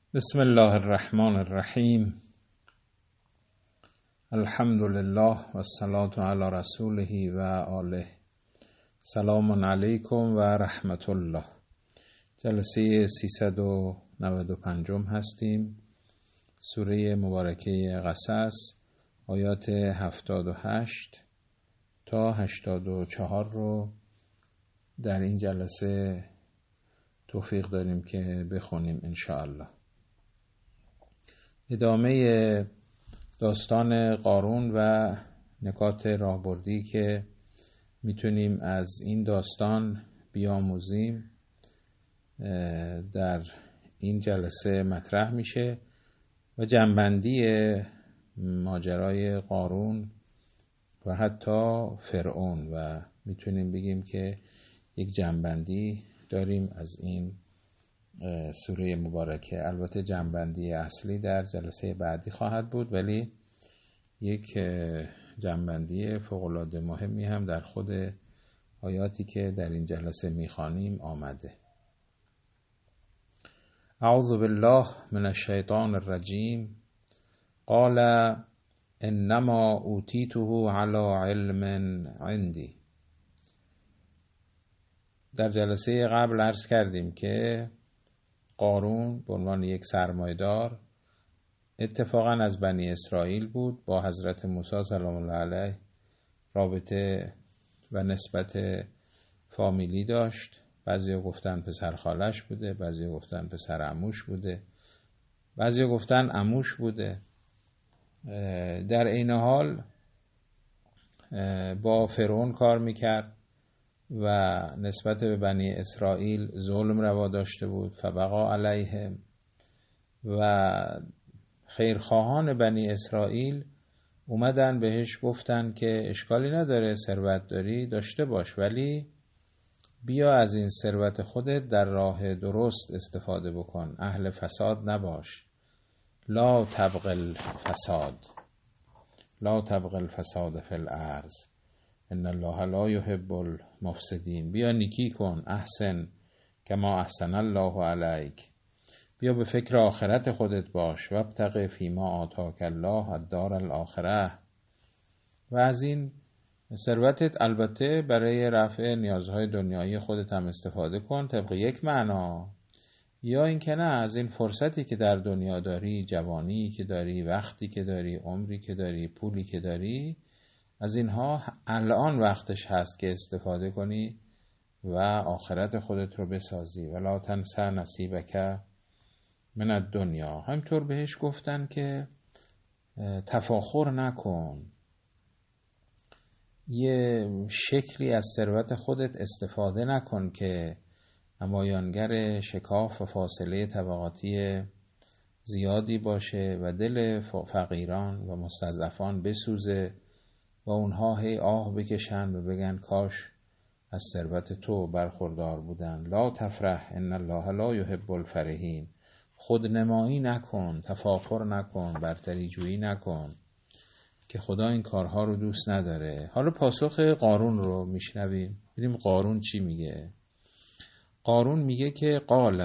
بسم الله الرحمن الرحیم. الحمد لله و الصلاة علی رسوله و آله. سلام علیکم و رحمت الله. جلسه 395 هستیم. سوره مبارکه قصص آیات 78 تا 84 رو در این جلسه توفیق داریم که بخونیم انشاءالله. ادامه داستان قارون و نکات راهبردی که میتونیم از این داستان بیاموزیم در این جلسه مطرح میشه و جنبندی ماجرای قارون و حتی فرعون و میتونیم بگیم که یک جنبندی داریم از این سوره مبارکه. البته جنبندی اصلی در جلسه بعدی خواهد بود، ولی یک جنبندی فوق‌العاده مهمی هم در خود آیاتی که در این جلسه میخوانیم آمده. اعوذ بالله من الشیطان الرجیم. قال انما اوتیته علی علم عندی. در جلسه قبل عرض کردیم که قارون به عنوان یک سرمایه‌دار اتفاقا از بنی اسرائیل بود، با حضرت موسی سلام الله علیه رابطه و نسبت فامیلی داشت. بعضی گفتن پسر خالش بوده، بعضی گفتن پسر عموش بوده، بعضی گفتن عموش بوده. در این حال با فرعون کار میکرد و نسبت به بنی اسرائیل ظلم روا داشته بود. فبغا علیهم. و خیرخواهان بنی اسرائیل اومدن بهش گفتن که اشکالی نداره، ثروت داری داشته باش، ولی بیا از این ثروت خودت در راه درست استفاده بکن، اهل فساد نباش. لا تبغ الفساد، لا تبغ الفساد فی الارض ان الله لا یحب المفسدین. بیا نیکی کن، احسن کما احسن الله علیک. بیا به فکر آخرت خودت باش. وابتغ فیما آتاک الله الدار الاخره. و از این ثروتت البته برای رفع نیازهای دنیایی خودت هم استفاده کن طبق یک معنا، یا اینکه نه، از این فرصتی که در دنیا داری، جوانی که داری، وقتی که داری، عمری که داری، پولی که داری، از اینها الان وقتش هست که استفاده کنی و آخرت خودت رو بسازی. ولا تنس نصیبک من الدنیا. همینطور بهش گفتن که تفاخر نکن، یه شکلی از ثروت خودت استفاده نکن که نمایانگر شکاف و فاصله طبقاتی زیادی باشه و دل فقیران و مستضعفان بسوزه و اونها هی آه بکشن و بگن کاش از ثروت تو برخوردار بودن. لا تفرح ان الله لا یحب الفرحین. خودنمایی نکن، تفاخر نکن، برتری جویی نکن که خدا این کارها رو دوست نداره. حالا پاسخ قارون رو میشنویم، ببینیم قارون چی میگه. قارون میگه که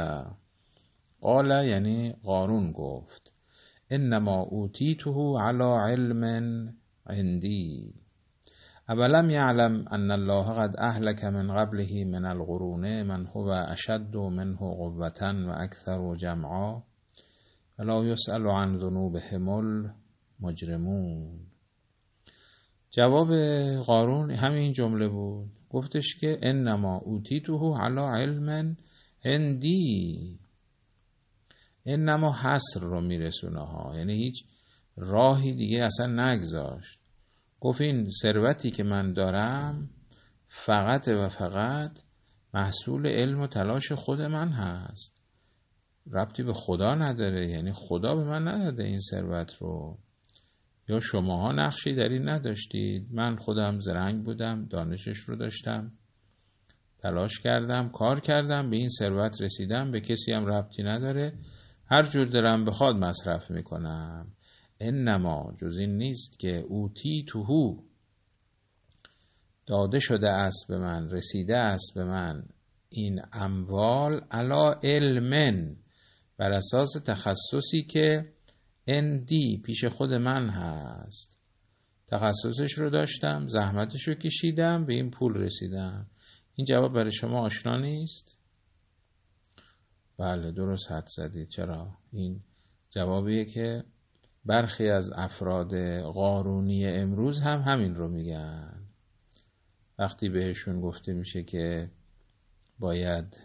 قال یعنی قارون گفت انما اوتیته علی علم عندی اولم یعلم ان الله قد اهلک من قبله من القرون من هو اشد منه قوة و اکثر جمعا ولا یسأل عن ذنوبهم المجرمون. جواب قارون همین جمله بود. گفتش که انما اوتیته علی علم عندی. انما حصر رو میرسونه ها، یعنی هیچ راهی دیگه اصلا نگذاشت. گفت این ثروتی که من دارم فقط و فقط محصول علم و تلاش خود من هست، ربطی به خدا نداره. یعنی خدا به من نداده این ثروت رو، یا شماها نقشی در این نداشتید. من خودم زرنگ بودم، دانشش رو داشتم، تلاش کردم، کار کردم، به این ثروت رسیدم، به کسی هم ربطی نداره، هر جور دلم بخواد مصرف میکنم. انما جز این نیست که اوتیته داده شده است به من، رسیده است به من این اموال علی علم، بر اساس تخصصی که عندی پیش خود من هست. تخصصش رو داشتم، زحمتش رو کشیدم، به این پول رسیدم. این جواب برای شما آشنا نیست؟ بله درست حد زدید. چرا؟ این جوابیه که برخی از افراد قارونی امروز هم همین رو میگن. وقتی بهشون گفته میشه که باید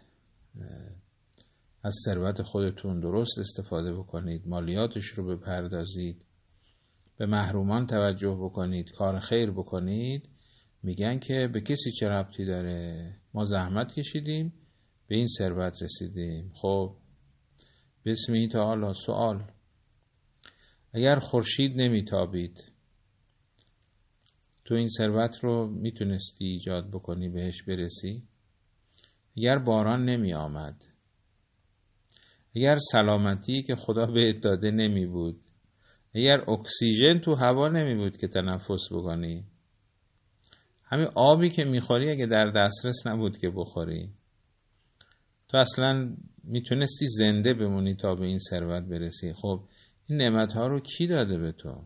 از ثروت خودتون درست استفاده بکنید، مالیاتش رو بپردازید، به محرومان توجه بکنید، کار خیر بکنید، میگن که به کسی چه ربطی داره؟ ما زحمت کشیدیم به این ثروت رسیدیم. خب بسم تعالی سوال: اگر خورشید نمیتابید تو این ثروت رو میتونستی ایجاد بکنی بهش برسی؟ اگر باران نمی آمد، اگر سلامتی که خدا بهت داده نمی بود، اگر اکسیژن تو هوا نمی بود که تنفس بکنی، همین آبی که میخوری اگه در دسترس نبود که بخوری، تو اصلا میتونستی زنده بمونی تا به این ثروت برسی. خب این نعمتها رو کی داده به تو؟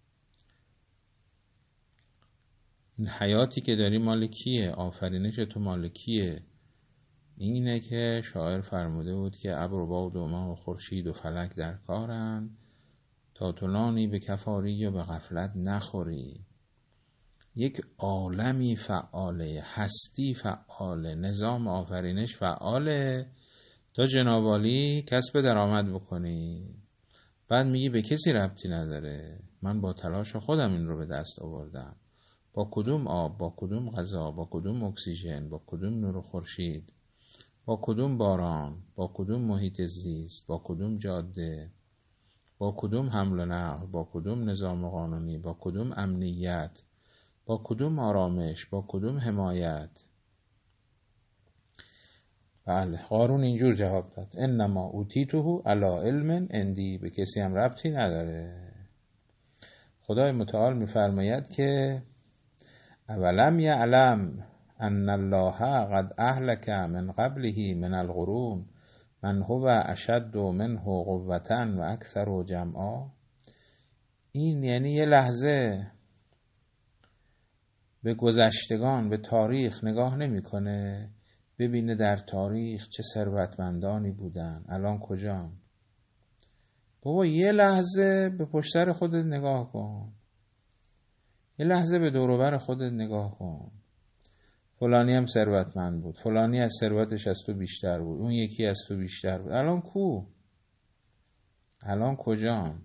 این حیاتی که داری مال کیه؟ آفرینش تو مال کیه؟ اینه که شاعر فرموده بود که ابر و باد و ماه و خورشید و فلک در کارند، تا تو نانی به کفاری و به غفلت نخوری. یک عالمی فعاله، هستی فعاله، نظام آفرینش فعاله تا جنابالی کسب درآمد بکنی. بعد میگی به کسی ربطی نداره، من با تلاش خودم این رو به دست آوردم. با کدوم آب، با کدوم غذا، با کدوم اکسیژن، با کدوم نور خورشید، با کدوم باران، با کدوم محیط زیست، با کدوم جاده، با کدوم حمل و نقل، با کدوم نظام قانونی، با کدوم امنیت، با کدوم آرامش، با کدوم حمایت. بله قارون اینجور جواب داد: انما اوتیته علی علم عندی. به کسی هم ربطی نداره. خدای متعال میفرماید که اولم یعلم ان الله قد اهلک من قبله من القرون من هو اشد منه قوة و اکثر جمعا. این یعنی یه لحظه به گذشتگان، به تاریخ نگاه نمیکنه ببینه در تاریخ چه ثروتمندانی بودن، الان کجان؟ بابا یه لحظه به پشتر خودت نگاه کن، یه لحظه به دور و بر خودت نگاه کن. فلانی هم ثروتمند بود، فلانی از ثروتش از تو بیشتر بود، اون یکی از تو بیشتر بود. الان کو؟ الان کجان؟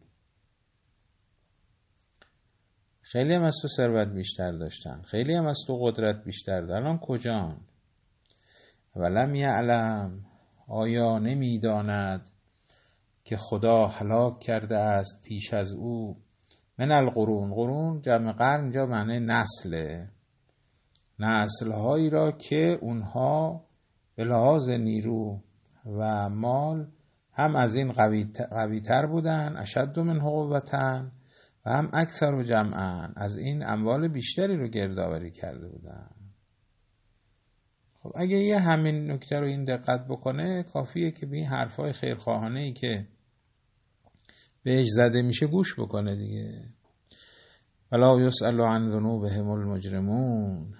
خیلی هم از تو ثروت بیشتر داشتن، خیلی هم از تو قدرت بیشتر داشتن، الان کجان؟ ولم یعلم، آیا نمیداند که خدا هلاک کرده است پیش از او من القرون. قرون جمع قرن جا معنی نسله، نسل‌هایی را که اونها به لحاظ نیرو و مال هم از این قوی‌تر بودن، اشد من قوة، و هم اکثر و جمعا از این اموال بیشتری رو گردآوری کرده بودن. خب اگه یه همین نکته رو این دقت بکنه کافیه که به این حرفای خیرخواهانه‌ای که بهش زده میشه گوش بکنه دیگه. ولا یسأل عن ذنوبهم المجرمون.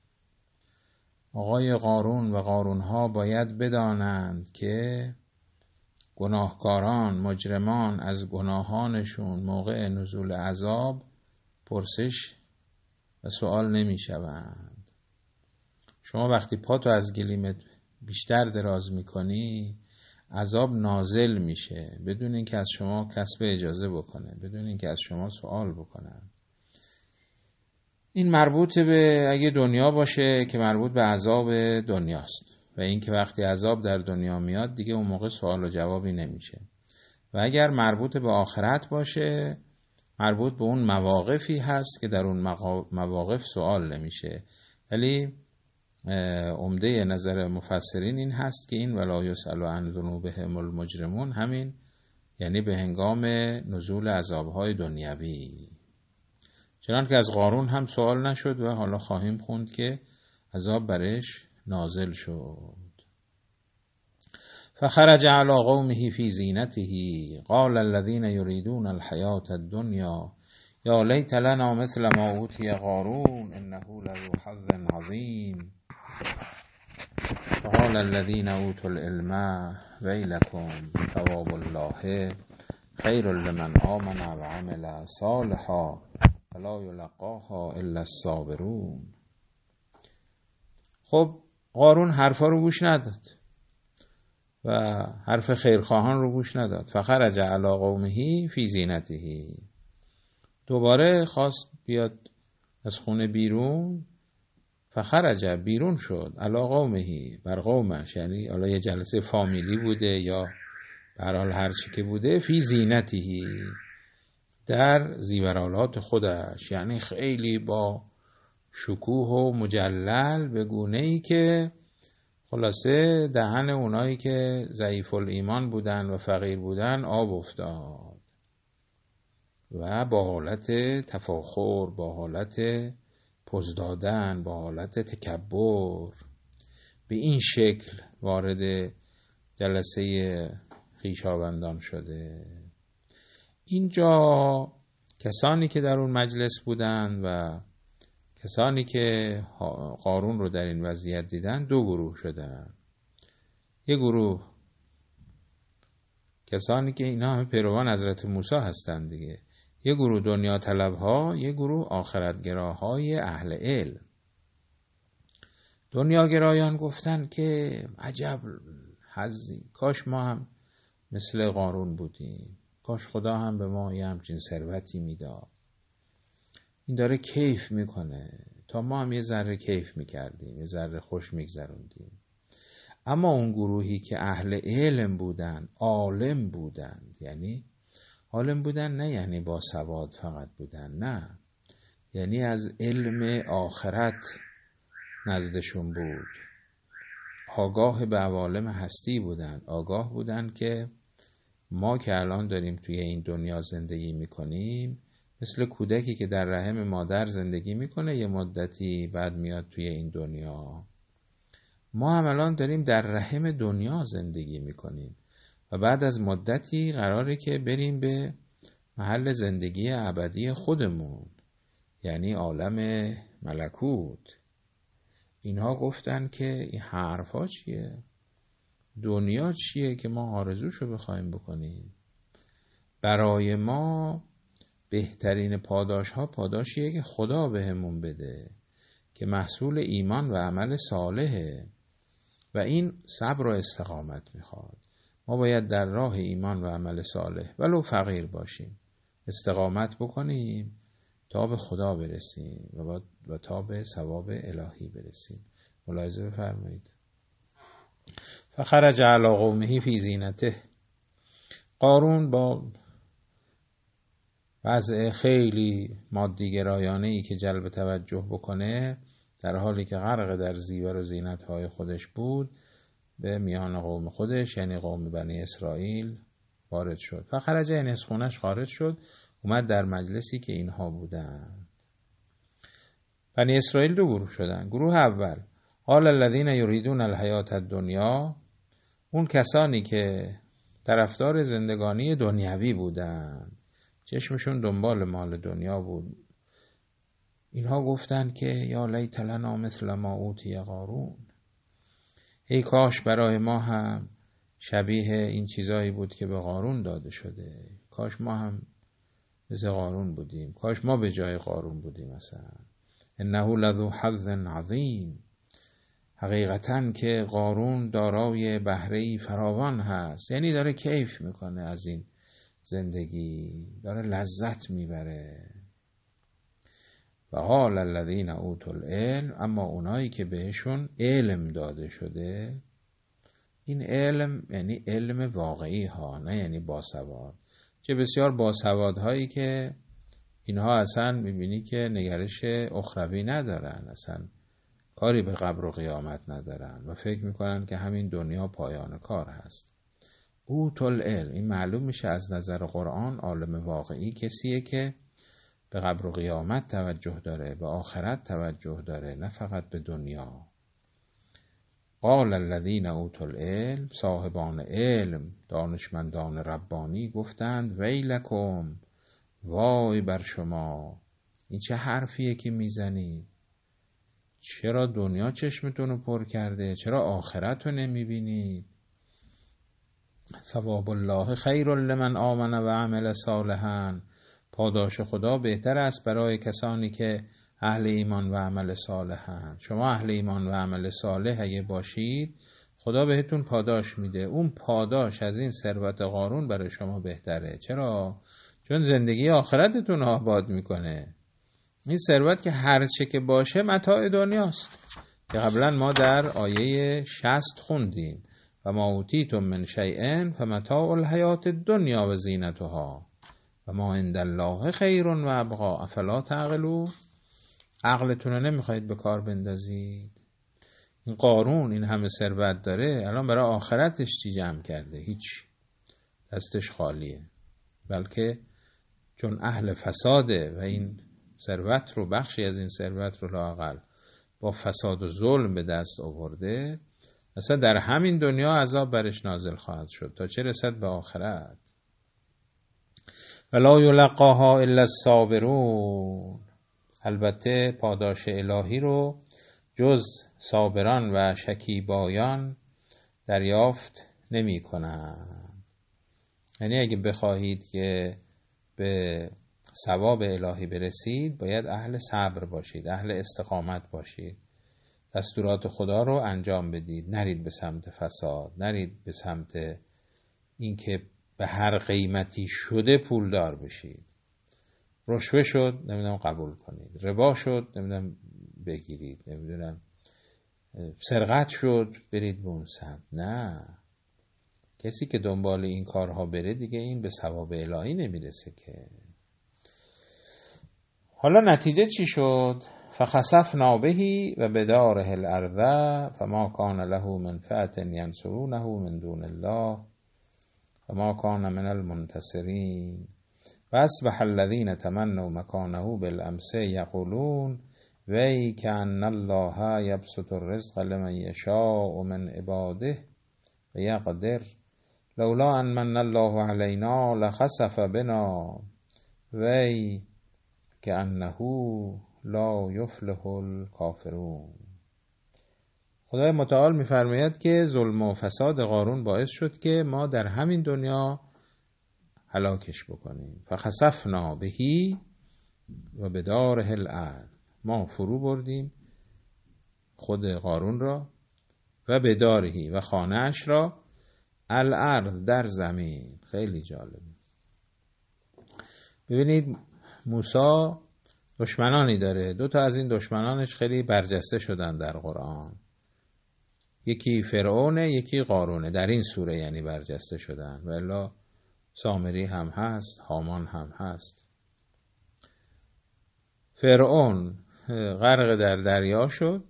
آقای قارون و قارونها باید بدانند که گناهکاران، مجرمان از گناهانشون موقع نزول عذاب پرسش و سوال نمی شوند. شما وقتی پاتو از گلیمت بیشتر دراز میکنی عذاب نازل میشه بدون اینکه از شما کسب اجازه بکنه، بدون اینکه از شما سوال بکنن. این مربوط به اگه دنیا باشه که مربوط به عذاب دنیاست و اینکه وقتی عذاب در دنیا میاد دیگه اون موقع سوال و جوابی نمیشه. و اگر مربوط به آخرت باشه مربوط به اون مواقفی هست که در اون مواقف سوال نمیشه. ولی عمده نظر مفسرین این هست که این ولا یسأل عن ذنوبهم المجرمون همین یعنی به هنگام نزول عذابهای دنیوی. چنان که از قارون هم سوال نشد و حالا خواهیم خوند که عذاب برش نازل شد. فخرج على قومه في زینته قال الذين يريدون الحياة الدنيا یا لیت لنا مثل ما اوتی قارون انه لذو حظ عظیم قال الذين اوتوا العلم ویلکم ثواب الله خیر لمن آمن و عمل صالحا ولا یلقاها الا الصابرون. خب قارون حرفا رو گوش نداد و حرف خیرخواهان رو گوش نداد. فخرج علی قومه فی زینته، دوباره خواست بیاد از خونه بیرون. فخرج، بیرون شد، علی قومه، بر قومش، یعنی حالا یه جلسه فامیلی بوده یا به هر حال هر چی که بوده، فی زینته، در زیورالات خودش، یعنی خیلی با شکوه و مجلل به گونه‌ای که خلاصه دهن اونایی که ضعیف الایمان بودن و فقیر بودن آب افتاد و با حالت تفاخر، با حالت پوز دادن، با حالت تکبر به این شکل وارد جلسه خویشاوندان شده. اینجا کسانی که در اون مجلس بودن و کسانی که قارون رو در این وضعیت دیدن دو گروه شدن. یه گروه کسانی که اینا همه پیروان حضرت موسی هستند دیگه، یه گروه دنیا طلب ها، یه گروه آخرتگراهای اهل علم. دنیاگرایان گفتن که عجب حظی، کاش ما هم مثل قارون بودیم، کاش خدا هم به ما یه همچین ثروتی میداد. این داره کیف میکنه، تا ما هم یه ذره کیف میکردیم، یه ذره خوش میگذروندیم. اما اون گروهی که اهل علم بودن، عالم بودن، یعنی عالم بودن نه یعنی با سواد فقط بودن، نه، یعنی از علم آخرت نزدشون بود، آگاه به عوالم هستی بودن، آگاه بودن که ما که الان داریم توی این دنیا زندگی میکنیم مثل کودکی که در رحم مادر زندگی میکنه یه مدتی، بعد میاد توی این دنیا. ما هم الان داریم در رحم دنیا زندگی میکنیم و بعد از مدتی قراره که بریم به محل زندگی ابدی خودمون، یعنی عالم ملکوت. اینها گفتن که این حرفا چیه؟ دنیا چیه که ما آرزوشو بخوایم بکنیم؟ برای ما بهترین پاداش ها پاداشیه که خدا بهمون بده که محصول ایمان و عمل صالحه و این صبر و استقامت میخواد. ما باید در راه ایمان و عمل صالح ولو فقیر باشیم استقامت بکنیم تا به خدا برسیم و تا به ثواب الهی برسیم. ملاحظه بفرمایید. فخرج علی قومه فی زینته، قارون با وضع خیلی مادیگرایانه‌ای که جلب توجه بکنه، در حالی که غرق در زیور و زینت‌های خودش بود، به میان قوم خودش یعنی قوم بنی اسرائیل وارد شد. فخرج یعنی از خونش خارج شد، اومد در مجلسی که اینها بودن. بنی اسرائیل دو گروه شدن. گروه اول قال الذین یریدون الحیاة الدنیا، اون کسانی که طرفدار زندگانی دنیوی بودن، چشمشون دنبال مال دنیا بود، اینها گفتن که یا لیت لنا مثل ما اوتی قارون، ای کاش برای ما هم شبیه این چیزایی بود که به قارون داده شده، کاش ما هم مثل قارون بودیم، کاش ما به جای قارون بودیم. مثلا انه لذو حظ عظیم، حقیقتاً که قارون دارای بهره‌ای فراوان هست، یعنی داره کیف میکنه از این زندگی، داره لذت میبره. و قال الذین اوتوا العلم، اما اونایی که بهشون علم داده شده، این علم یعنی علم واقعی ها، نه یعنی باسواد. چه بسیار باسوادهایی که اینها اصلا میبینی که نگرش اخروی ندارن، اصلا کاری به قبر و قیامت ندارن و فکر میکنن که همین دنیا پایان کار هست. اوتوا العلم، این معلوم میشه از نظر قرآن عالم واقعی کسیه که به قبر و قیامت توجه داره، به آخرت توجه داره، نه فقط به دنیا. قال الذین اوتوا العلم، صاحبان علم، دانشمندان ربانی گفتند ویلکم، وای بر شما، این چه حرفیه که میزنید؟ چرا دنیا چشمتون رو پر کرده؟ چرا آخرت رو نمیبینید؟ ثواب الله خیر لمن آمن و عمل صالحا، پاداش خدا بهتر است برای کسانی که اهل ایمان و عمل صالحن. شما اهل ایمان و عمل صالح اگه باشید خدا بهتون پاداش میده. اون پاداش از این ثروت قارون برای شما بهتره. چرا؟ چون زندگی آخرتتون آباد میکنه. این ثروت که هرچه که باشه متاع دنیاست که قبلا ما در آیه 60 خوندیم و ما اوتیتم من شیء فمتاع الحیات الدنیا و زینتها و ما عند الله خیر و ابقا افلا تعقلون. عقلتون رو نمیخواید به کار بندازید؟ این قارون این همه ثروت داره، الان برای آخرتش چی جمع کرده؟ هیچ، دستش خالیه. بلکه چون اهل فساده و این ثروت رو، بخشی از این ثروت رو لااقل با فساد و ظلم به دست آورده، اصلا در همین دنیا عذاب برش نازل خواهد شد تا چه رسد به آخرت. ولا یلقاها الا الصابرون، البته پاداش الهی رو جز صابران و شکیبایان دریافت نمی کنن. یعنی اگه بخواهید که به ثواب الهی برسید باید اهل صبر باشید، اهل استقامت باشید، دستورات خدا رو انجام بدید، نرید به سمت فساد، نرید به سمت اینکه به هر قیمتی شده پولدار بشید. رشوه شد نمیدونم قبول کنید، ربا شد نمیدونم بگیرید، نمیدونم سرقت شد برید به اون سمت. نه، کسی که دنبال این کارها بره دیگه این به ثواب الهی نمیرسه که. حالا نتیجه چی شد؟ فخسفنا به و بداره الارض فما کان له من فئة ینصرونه من دون الله فما کان من المنتصرین و اصبح الذین تمنوا مکانه بالامس یقولون وی کأن الله یبسط الرزق لمن یشاء من عباده و یقدر لولا ان من الله علینا لخسف بنا وی کأنه لا یفلح الکافرون. خدای متعال می‌فرماید که ظلم و فساد قارون باعث شد که ما در همین دنیا هلاکش بکنیم. فخسفنا بهی و بداره الارض، ما فرو بردیم خود قارون را و بدارهی و خانه‌اش را الارض در زمین. خیلی جالب. ببینید موسی دشمنانی داره، دو تا از این دشمنانش خیلی برجسته شدن در قرآن، یکی فرعونه یکی قارونه، در این سوره یعنی برجسته شدن، و الا سامری هم هست، هامان هم هست. فرعون غرق در دریا شد،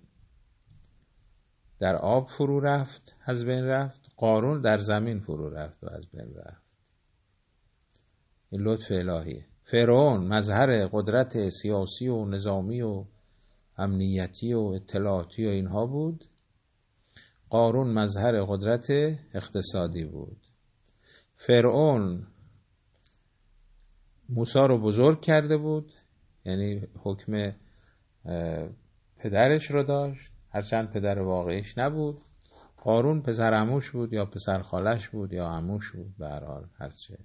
در آب فرو رفت از بین رفت. قارون در زمین فرو رفت و از بین رفت. این لطف الهیه. فرعون مظهر قدرت سیاسی و نظامی و امنیتی و اطلاعاتی و اینها بود، قارون مظهر قدرت اقتصادی بود. فرعون موسی رو بزرگ کرده بود، یعنی حکم پدرش رو داشت، هرچند پدر واقعیش نبود. قارون پسر عموش بود یا پسر خالش بود یا عموش بود، به هر حال هرچه.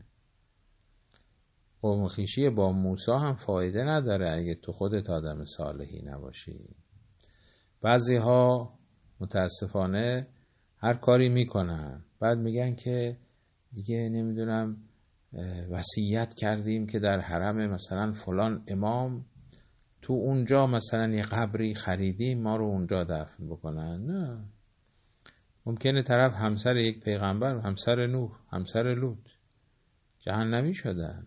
قوم خویشی با موسی هم فایده نداره اگه تو خودت آدم صالحی نباشی. بعضی ها متاسفانه هر کاری میکنن، بعد میگن که دیگه نمیدونم وصیت کردیم که در حرم مثلا فلان امام تو اونجا مثلا یه قبری خریدیم ما رو اونجا دفن بکنن. نه، ممکنه طرف همسر یک پیغمبر، همسر نوح، همسر لوط جهنمی شدن.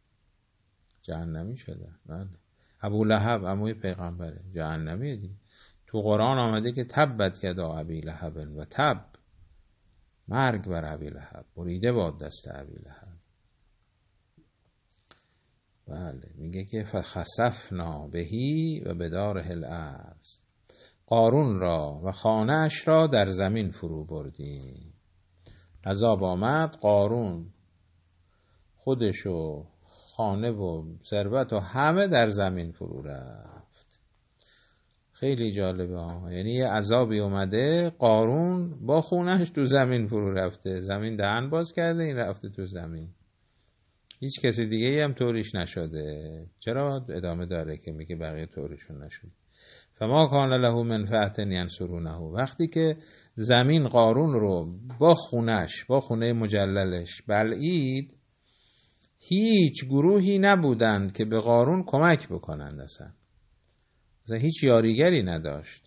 بله. ابو لهب عموی پیغمبره، جهنمیه دیگه. تو قرآن آمده که تبت یدا ابی لهب و تب، مرگ بر ابی لهب، بریده باد دست ابی لهب. بله، میگه که فخسفنا بهی و بداره الارض قارون را و خانه اش را در زمین فرو بردیم. عذاب آمد، قارون خودش و خانه و ثروت و همه در زمین فرو رفت. خیلی جالبه ها. یعنی یه عذابی اومده، قارون با خونهش تو زمین فرو رفته، زمین دهن باز کرده، این رفته تو زمین. هیچ کسی دیگه ای هم طوریش نشده. چرا ادامه داره که میگه بقیه طورشون نشده. فما کان له من فئة ینصرونه. وقتی که زمین قارون رو با خونش، با خونه مجللش بلعید، هیچ گروهی نبودند که به قارون کمک بکنند. اصلا هیچ یاریگری نداشت.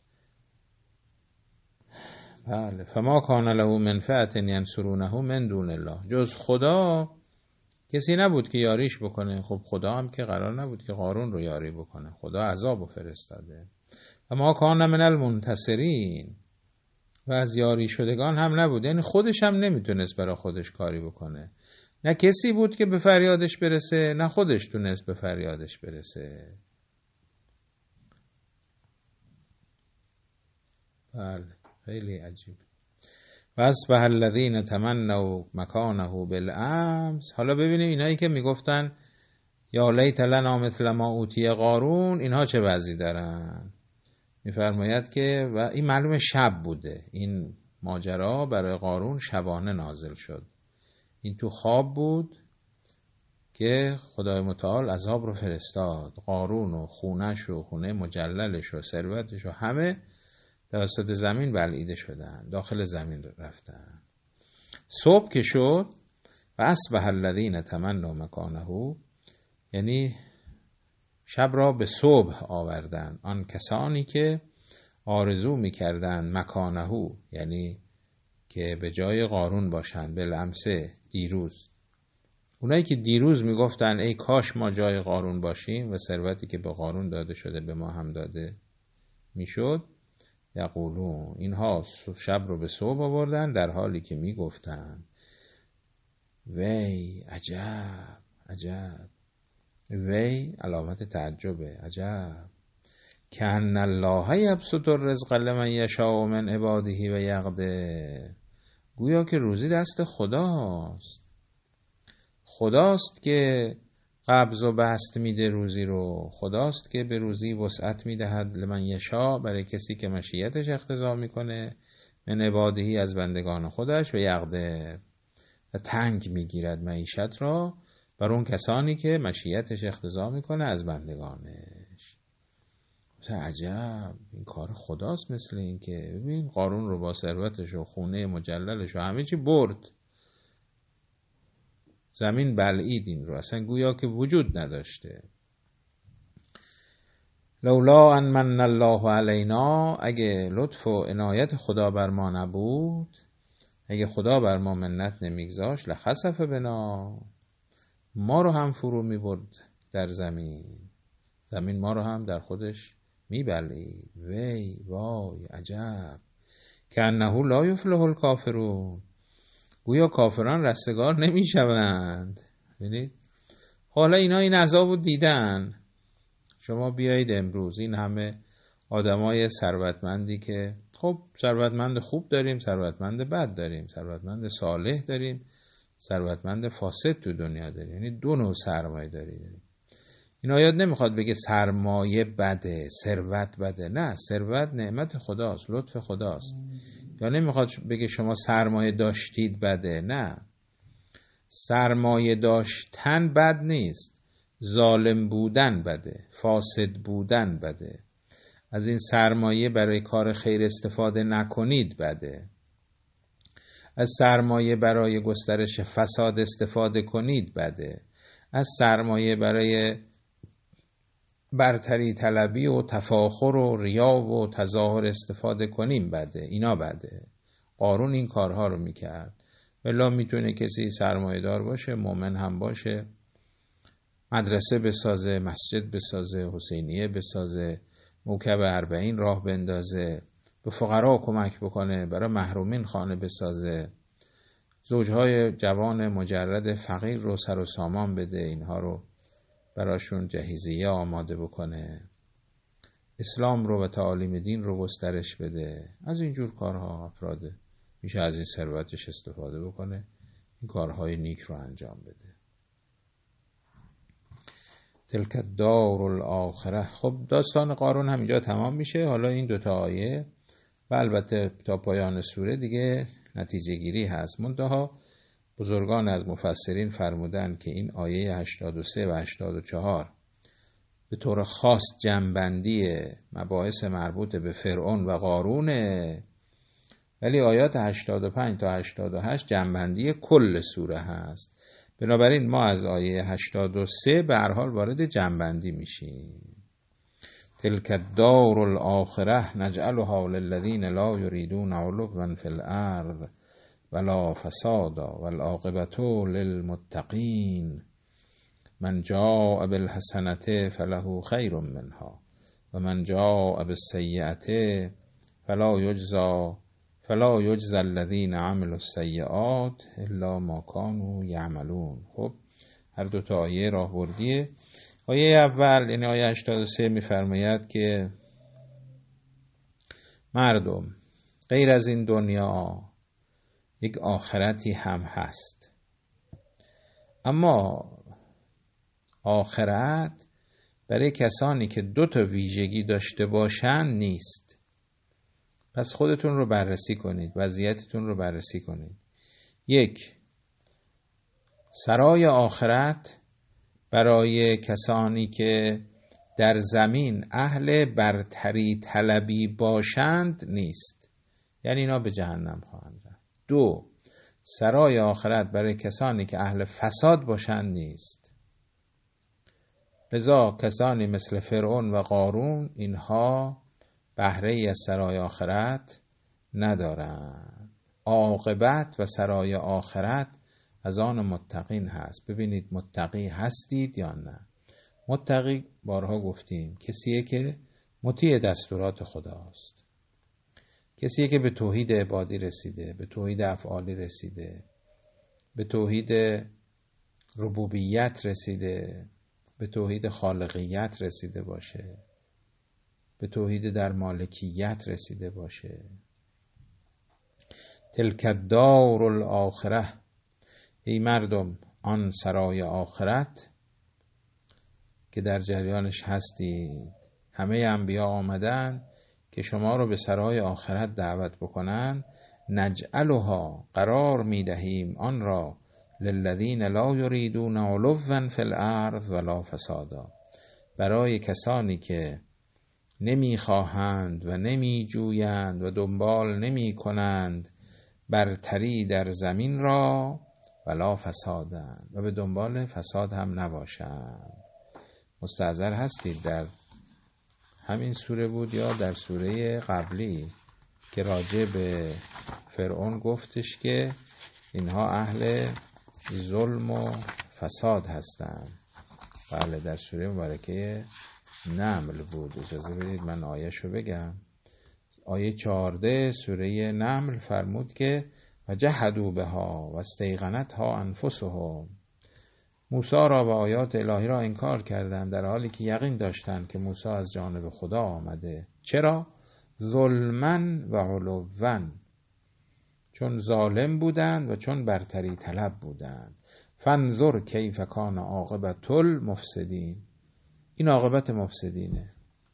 بله. فما کان له من فئة ینصرونه من دون الله. جز خدا کسی نبود که یاریش بکنه. خب خدا هم که قرار نبود که قارون رو یاری بکنه. خدا عذاب فرستاده. فما کان من المنتصرین. و از یاری شدگان هم نبود. یعنی خودش هم نمیتونست برای خودش کاری بکنه. نه کسی بود که به فریادش برسه، نه خودش تونست به فریادش برسه. بله، خیلی عجیب. واصبح الذین تمنوا مکانه بالامس. حالا ببینیم اینایی که میگفتن یا لیت لنا مثل ما اوتی قارون، اینها چه وضعی دارن. میفرماید که و این معلوم شب بوده. این ماجرا برای قارون شبانه نازل شد. این تو خواب بود که خدای متعال عذاب رو فرستاد. قارون و خونش و خونه مجللش و ثروتش و همه توسط زمین بلعیده شدن، داخل زمین رفتن. صبح که شد و اصبح الذین تمنوا مکانه، یعنی شب را به صبح آوردن آن کسانی که آرزو میکردن مکانه، یعنی که به جای قارون باشن، بالامسه دیروز. اونایی که دیروز میگفتن ای کاش ما جای قارون باشیم و ثروتی که به قارون داده شده به ما هم داده میشد، یقولون، اینها شب رو به صبح آوردن در حالی که میگفتن وی عجب عجب. وی علامت تعجبه، عجب. کأن الله یبسط الرزق لمن یشاء من عباده و یقدر. گویا که روزی دست خداست که قبض و بسط میده روزی رو. خداست که به روزی وسعت میدهد لمن یشاء، برای کسی که مشیتش اقتضا میکنه، من عباده از بندگان خودش، و یقدر، و تنگ میگیرد معیشت را بر اون کسانی که مشیتش اقتضا میکنه از بندگانش. عجب، این کار خداست. مثل این که ببین قارون رو با ثروتش و خونه مجللش و همه چی برد، زمین بلعید این رو، اصلا گویا که وجود نداشته. لولا ان من الله علینا، اگه لطف و عنایت خدا بر ما نبود، اگه خدا بر ما منت نمیگذاشت، لخسف بنا، ما رو هم فرو میبرد در زمین ما رو هم در خودش میبلید. وی وای عجب. که انه لا یفلح الکافرون، گویا کافران رستگار نمیشوند. ببینید حالا اینا این عذابو دیدن. شما بیایید امروز این همه آدمای ثروتمندی که خب ثروتمند خوب داریم، ثروتمند بد داریم، ثروتمند صالح داریم، ثروتمند فاسد تو دنیا داریم. یعنی دو نوع سرمایه داریم. این آیات نمیخواد بگه سرمایه بده، ثروت بده. نه، ثروت نعمت خداست، لطف خداست. یا نمیخواد بگه شما سرمایه داشتید بده. نه، سرمایه داشتن بد نیست، ظالم بودن بده، فاسد بودن بده. از این سرمایه برای کار خیر استفاده نکنید بده. از سرمایه برای گسترش فساد استفاده کنید بده. از سرمایه برای برتری طلبی و تفاخر و ریا و تظاهر استفاده کنیم بده. اینا بده. قارون این کارها رو میکرد. ولی میتونه کسی سرمایه دار باشه، مومن هم باشه، مدرسه بسازه، مسجد بسازه، حسینیه بسازه، موکب 40 راه بندازه، به فقرا کمک بکنه، برای محرومین خانه بسازه، زوجهای جوان مجرد فقیر رو سر و سامان بده، اینها رو براشون جهیزیه آماده بکنه. اسلام رو و تعالیم دین رو گسترش بده. از اینجور کارها افراد میشه از این ثروتش استفاده بکنه، این کارهای نیک رو انجام بده. تلک الدار الاخره. خب داستان قارون همینجا تمام میشه. حالا این دوتا آیه و البته تا پایان سوره دیگه نتیجه گیری هست. منتها بزرگان از مفسرین فرمودن که این آیه 83 و 84 به طور خاص جمع‌بندی مباحث مربوط به فرعون و قارونه، ولی آیات 85 تا 88 جمع‌بندی کل سوره هست. بنابراین ما از آیه 83 به هر حال وارد جمع‌بندی میشیم. تلک الدار الاخره نجعلها للذین لا یریدون علوا فی الارض ولا فسادا والعاقبة للمتقین من جاء بالحسنة فله خیر منها و من جاء بالسیئة فلا یجزى الذین عملوا السیئات الا ما كانوا یعملون. خب هر دو تا آیه راهبردیه. آیه اول یعنی آیه 83 می‌فرماید که مردم غیر از این دنیا یک آخرتی هم هست، اما آخرت برای کسانی که دو تا ویژگی داشته باشند نیست. پس خودتون رو بررسی کنید، وضعیتتون رو بررسی کنید. یک، سرای آخرت برای کسانی که در زمین اهل برتری طلبی باشند نیست، یعنی اینا به جهنم خواهند رفت. دو، سرای آخرت برای کسانی که اهل فساد باشند نیست. لذا کسانی مثل فرعون و قارون اینها بهره از سرای آخرت ندارند. عاقبت و سرای آخرت از آن متقین هست. ببینید متقی هستید یا نه؟ متقی بارها گفتیم کسیه که مطیع دستورات خداست، کسیه که به توحید عبادی رسیده، به توحید افعالی رسیده، به توحید ربوبیت رسیده، به توحید خالقیت رسیده باشه، به توحید در مالکیت رسیده باشه. تلک الدار الاخره، ای مردم آن سرای آخرت که در جریانش هستید. همه انبیا آمدن که شما رو به سرای آخرت دعوت بکنن. نجعلها، قرار میدهیم آن را، للذین لا یریدون علوا فی الارض ولا فسادا، برای کسانی که نمیخواهند و نمیجویند و دنبال نمی کنند برتری در زمین را، ولا فسادند، و به دنبال فساد هم نباشند. مستحضر هستید در همین سوره بود یا در سوره قبلی که راجع به فرعون گفتش که اینها اهل ظلم و فساد هستند. بله در سوره مبارکه نمل بود. اجازه بدید من آیه‌شو بگم. آیه 14 سوره نمل فرمود که و جحدوا بها و استیقنتها انفسهم، موسی را و آیات الهی را انکار کردند در حالی که یقین داشتند که موسی از جانب خدا آمده. چرا؟ ظلمن و علوًا، چون ظالم بودند و چون برتری طلب بودند. فانظر کیف کان عاقبة المفسدین، این عاقبت مفسدینه.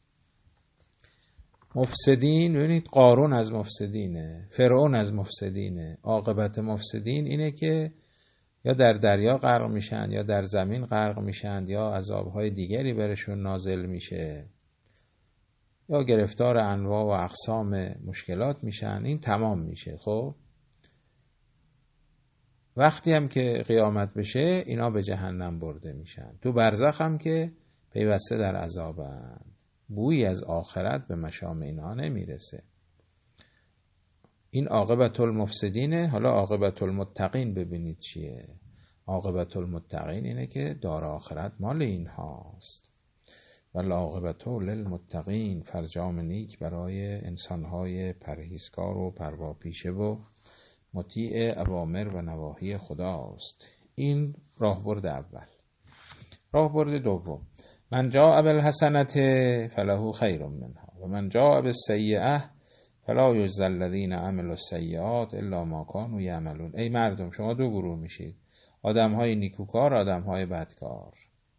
مفسدین، ببینید قارون از مفسدینه، فرعون از مفسدینه. عاقبت مفسدین اینه که یا در دریا غرق میشن، یا در زمین غرق میشن، یا عذابهای دیگری برشون نازل میشه، یا گرفتار انواع و اقسام مشکلات میشن. این تمام میشه. خب وقتی هم که قیامت بشه اینا به جهنم برده میشن. تو برزخ هم که پیوسته در عذابند. بویی از آخرت به مشام اینها نمیرسه. این عاقبت المفسدینه. حالا عاقبت المتقین ببینید چیه. عاقبت المتقین اینه که دار آخرت مال اینهاست. والعاقبت للمتقین، فرجام نیک برای انسانهای پرهیزکار و پرواپیشه و مطیع اوامر و نواهی خداست. این راهبرد اول. راهبرد دوم، من جاء بالحسنة فله خیر منها و من جاء بالسیئة فلا یجزی الذین عملوا السیئات الا ما کانوا یعملون. ای مردم، شما دو گروه میشید، آدمهای نیکوکار، آدمهای بدکار.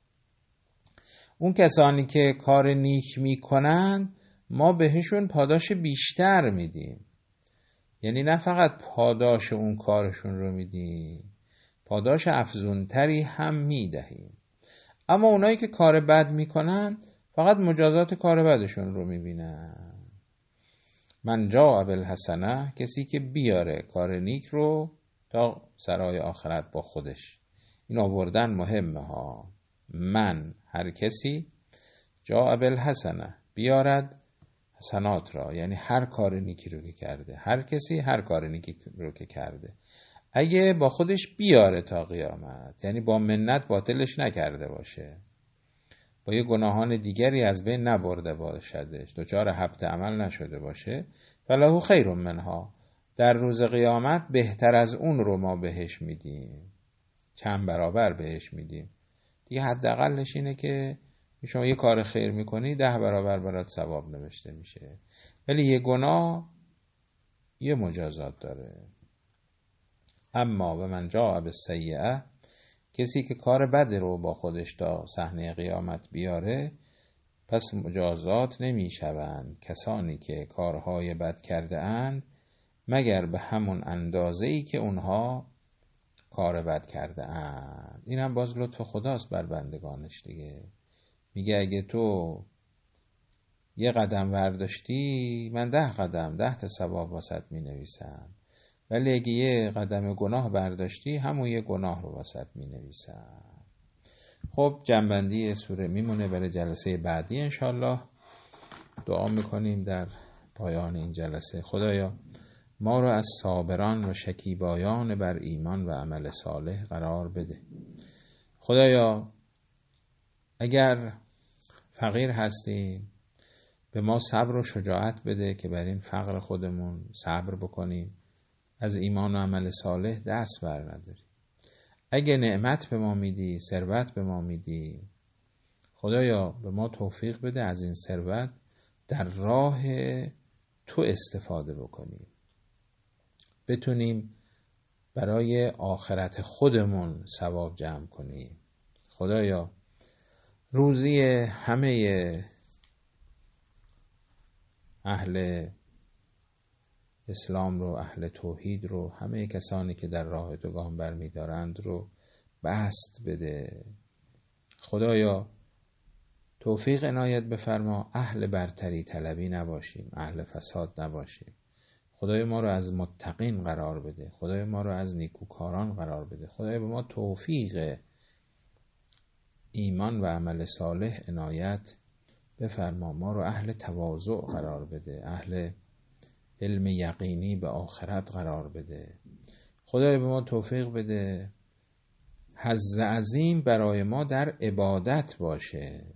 اون کسانی که کار نیک میکنن ما بهشون پاداش بیشتر میدیم. یعنی نه فقط پاداش اون کارشون رو میدیم، پاداش افزونتری هم میدهیم. اما اونایی که کار بد میکنن فقط مجازات کار بدشون رو میبینن. من جاء بالحسنه، کسی که بیاره کار نیک رو تا سرای آخرت با خودش. این آوردن مهمه ها. من، هر کسی، جاء بالحسنه، بیارد حسنات را، یعنی هر کار نیکی رو که کرده. هر کسی هر کار نیکی رو که کرده اگه با خودش بیاره تا قیامت، یعنی با منت باطلش نکرده باشه، با یه گناهان دیگری از بین نبرده باشدش، دچار حبط عمل نشده باشه، فله خیر منها، در روز قیامت بهتر از اون رو ما بهش میدیم، چند برابر بهش میدیم. دیگه حداقلش اینه که شما یه کار خیر میکنی 10 برابر برات ثواب نوشته میشه، ولی یه گناه یه مجازات داره. اما و من جاء بالسیئه، کسی که کار بد رو با خودش تا صحنه قیامت بیاره، پس مجازات نمی شوند کسانی که کارهای بد کرده اند مگر به همون اندازه‌ای که اونها کار بد کرده اند. این هم باز لطف خداست بر بندگانش دیگه. میگه اگه تو یه قدم ورداشتی من 10 قدم 10 تا ثواب واسط می نویسم، ولی اگه یه قدم گناه برداشتی همون یه گناه رو واسط می نویسم. خب جنبندی سوره میمونه برای جلسه بعدی انشالله. دعا میکنیم در پایان این جلسه. خدایا ما رو از صابران و شکیبایان بر ایمان و عمل صالح قرار بده. خدایا اگر فقیر هستیم به ما صبر و شجاعت بده که بر این فقر خودمون صبر بکنیم، از ایمان و عمل صالح دست بر نداریم. اگه نعمت به ما میدی، ثروت به ما میدی، خدایا به ما توفیق بده از این ثروت در راه تو استفاده بکنیم، بتونیم برای آخرت خودمون ثواب جمع کنیم. خدایا روزی همه اهل اسلام رو، اهل توحید رو، همه کسانی که در راه تو گام برمی‌دارند رو بست بده. خدایا توفیق عنایت بفرما، اهل برتری طلبی نباشیم، اهل فساد نباشیم. خدای ما رو از متقین قرار بده، خدای ما رو از نیکوکاران قرار بده. خدای به ما توفیق ایمان و عمل صالح عنایت بفرما، ما رو اهل تواضع قرار بده، اهل علم یقینی به آخرت قرار بده. خدای به ما توفیق بده حظ عظیم برای ما در عبادت باشه،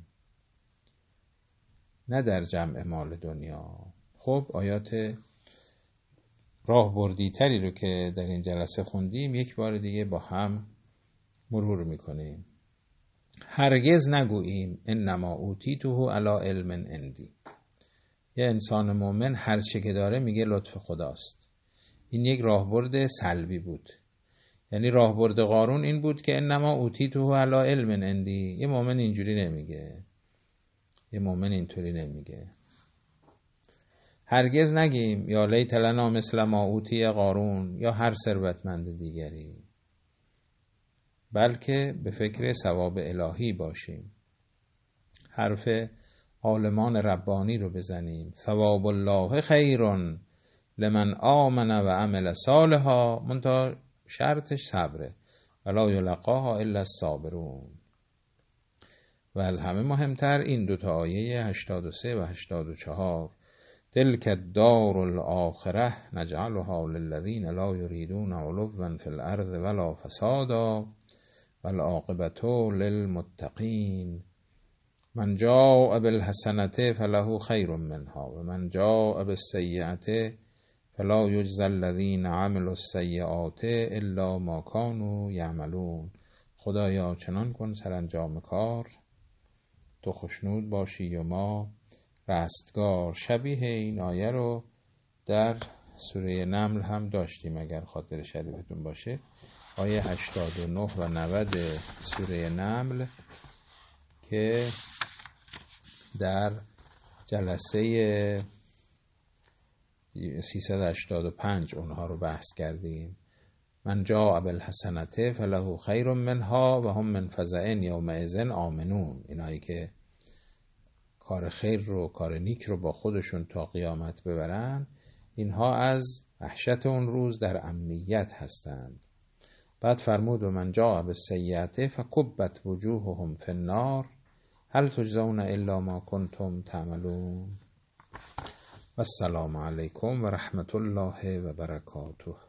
نه در جمع مال دنیا. خب آیات راه بردی تری رو که در این جلسه خوندیم یک بار دیگه با هم مرور میکنیم. هرگز نگوییم انما اوتیته علی علم عندی. یه انسان مومن هر چه که داره میگه لطف خداست. این یک راهبرد سلبی بود. یعنی راهبرد قارون این بود که انما اوتیته علی علم عندی. یه مومن اینجوری نمیگه، یه مومن اینطوری نمیگه. هرگز نگیم یا لیت لنا مثل ما اوتی قارون یا هر ثروتمند دیگری، بلکه به فکر ثواب الهی باشیم، حرف عالمان ربانی رو بزنیم. ثواب الله خیر لمن آمن و عمل صالحا، منتها شرطش صبره، ولا یلقاها الا الصابرون. و از همه مهمتر این دوتا آیه 83 و 84 تلک الدار الاخره نجعلها للذین لا یریدون علوا فی الارض ولا فسادا والعاقبة للمتقین. من جاء بالحسنة فله خیر منها و من جاء بالسیئة فلا یجزی الذین عملوا السیئات الا ما کانوا یعملون. خدایا چنان کن سرانجام کار تو خشنود باشی و ما رستگار. شبیه این آیه رو در سوره نمل هم داشتیم اگر خاطر شریفتون باشه، آیه 89 و 90 سوره نمل که در جلسه 385 اونها رو بحث کردیم. من جاء بالحسنة فله خیر منها و هم من فزع یومئذ آمنون. اینایی که کار خیر رو، کار نیک رو با خودشون تا قیامت ببرن، اینها از وحشت اون روز در امنیت هستند. بعد فرمود و من جاء بالسیئة فکبت وجوههم فی النار هل تجزون الا ما کنتم تعملون. و السلام علیکم و رحمت الله و برکاته.